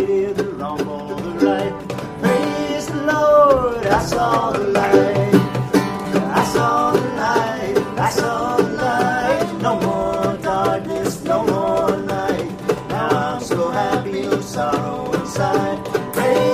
clear, the wrong for the right. Praise the Lord, I saw the light. I saw the light, I saw the light. No more darkness, no more night. Now I'm so happy, no sorrow inside. Praise